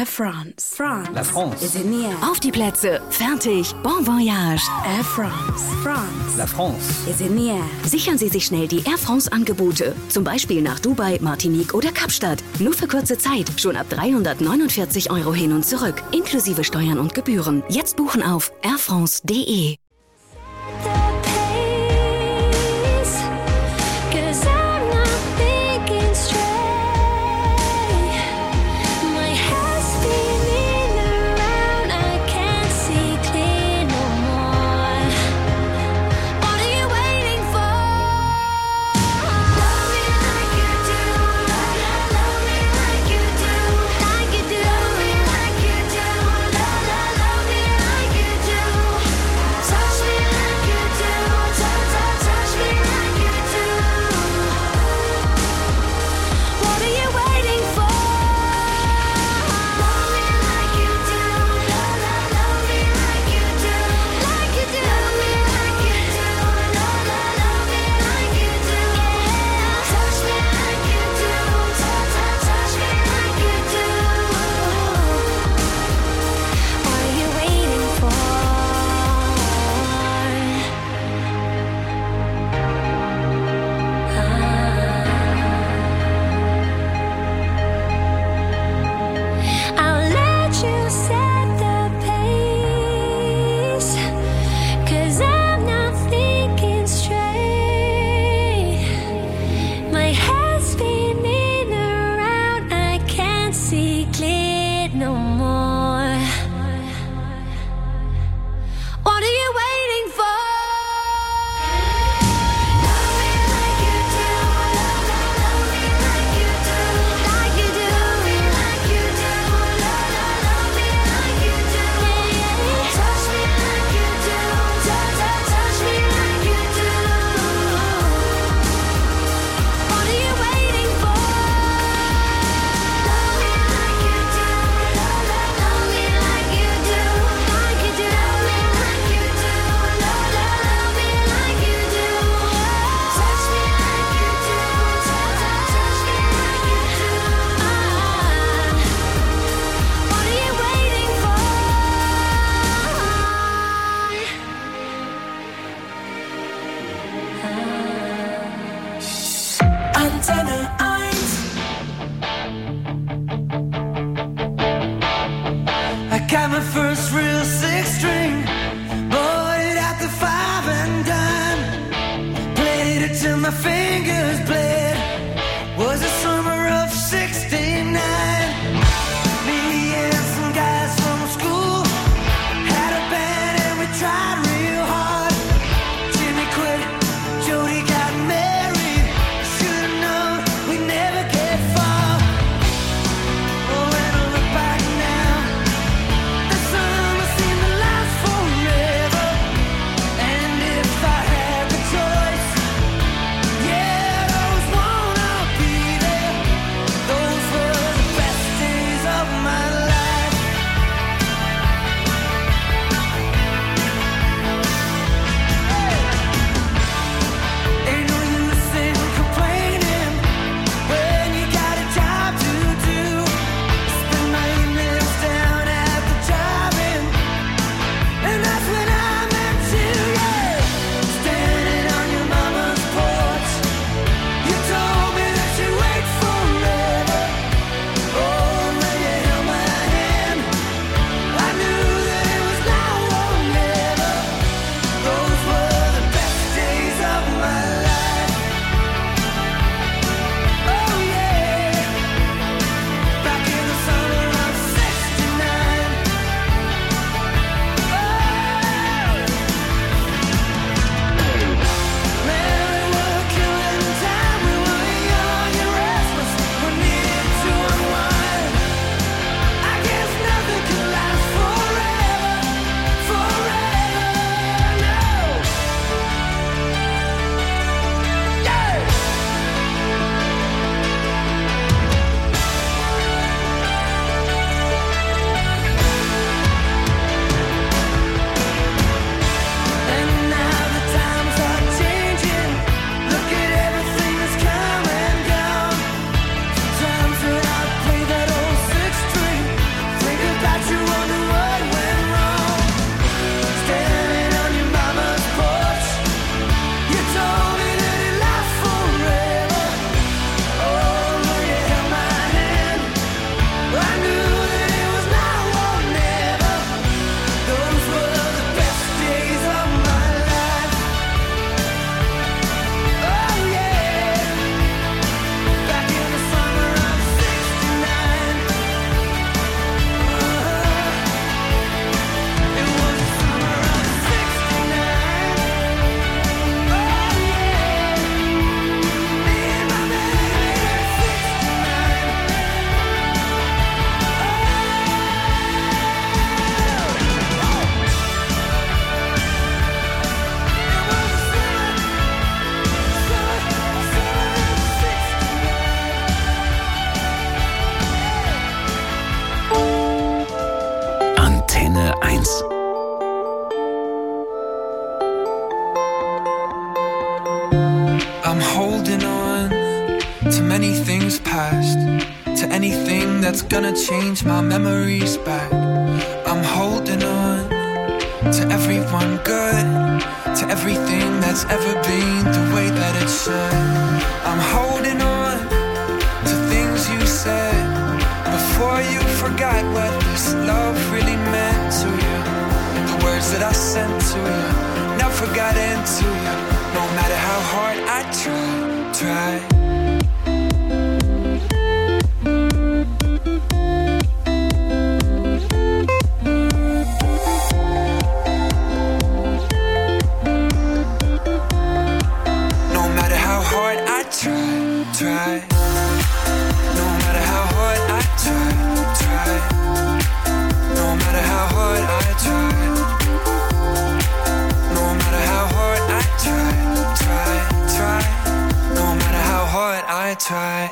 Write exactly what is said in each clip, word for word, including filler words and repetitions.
Air France. France. La France. Is in the air. Auf die Plätze, fertig, bon voyage. Air France. France. La France. Is in the air. Sichern Sie sich schnell die Air France-Angebote. Zum Beispiel nach Dubai, Martinique oder Kapstadt. Nur für kurze Zeit, schon ab dreihundertneunundvierzig Euro hin und zurück. Inklusive Steuern und Gebühren. Jetzt buchen auf airfrance punkt de. For eins. I'm holding on to many things past, to anything that's gonna change my memories back. I'm holding on to everyone good, to everything that's ever been the way that it should. I'm holding on to things you said before you forgot what this love really meant to you. The words that I sent to you never got into you. No matter how hard I try, try. No matter how hard I try, try. No matter how hard I try, try. No matter how hard I try. No matter how hard I try, try, try. No matter how hard I try.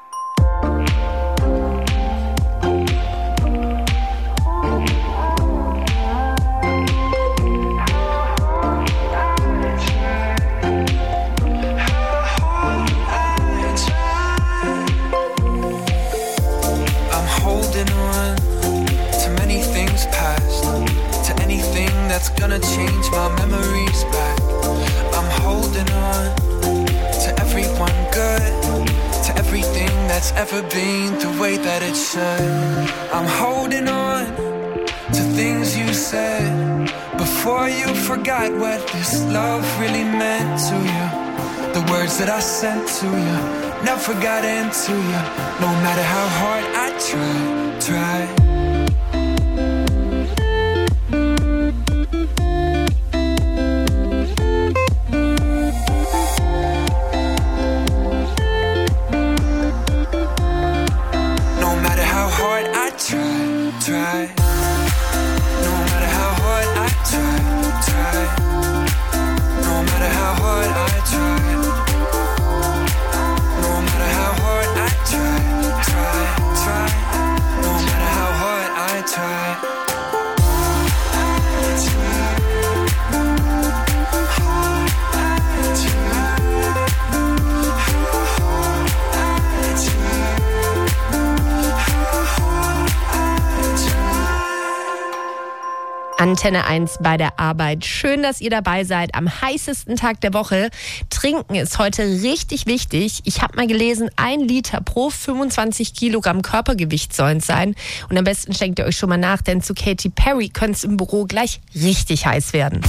That's gonna change my memories back. I'm holding on to everyone good, to everything that's ever been the way that it should. I'm holding on to things you said before you forgot what this love really meant to you. The words that I sent to you never got into you. No matter how hard I try, try. Try. No matter how hard I try, try. No matter how hard I try. No matter how hard I try, try, try. No matter how hard I try. Antenne eins bei der Arbeit. Schön, dass ihr dabei seid am heißesten Tag der Woche. Trinken ist heute richtig wichtig. Ich habe mal gelesen, ein Liter pro fünfundzwanzig Kilogramm Körpergewicht sollen es sein. Und am besten schenkt ihr euch schon mal nach, denn zu Katy Perry könnte es im Büro gleich richtig heiß werden.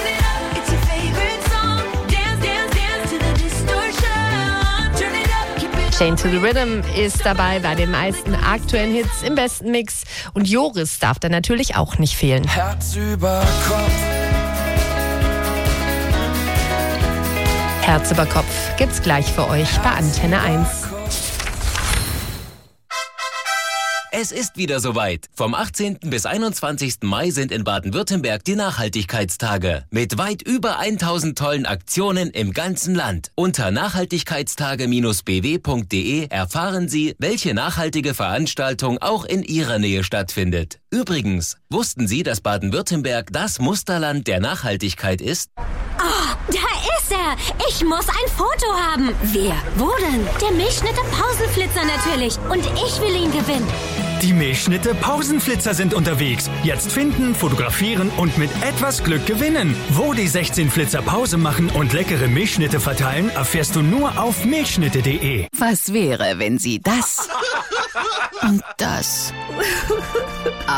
Chained to the Rhythm ist dabei bei den meisten aktuellen Hits im besten Mix. Und Joris darf da natürlich auch nicht fehlen. Herz über Kopf. Herz über Kopf gibt's gleich für euch bei Antenne eins. Es ist wieder soweit. Vom achtzehnten bis einundzwanzigsten Mai sind in Baden-Württemberg die Nachhaltigkeitstage. Mit weit über tausend tollen Aktionen im ganzen Land. Unter nachhaltigkeitstage Bindestrich b w punkt d e erfahren Sie, welche nachhaltige Veranstaltung auch in Ihrer Nähe stattfindet. Übrigens, wussten Sie, dass Baden-Württemberg das Musterland der Nachhaltigkeit ist? Oh, da ist er! Ich muss ein Foto haben! Wer? Wo denn? Der Milchschnitte-Pausenflitzer natürlich. Und ich will ihn gewinnen. Die Milchschnitte-Pausenflitzer sind unterwegs. Jetzt finden, fotografieren und mit etwas Glück gewinnen. Wo die sechzehn Flitzer Pause machen und leckere Milchschnitte verteilen, erfährst du nur auf milchschnitte punkt d e. Was wäre, wenn Sie das und das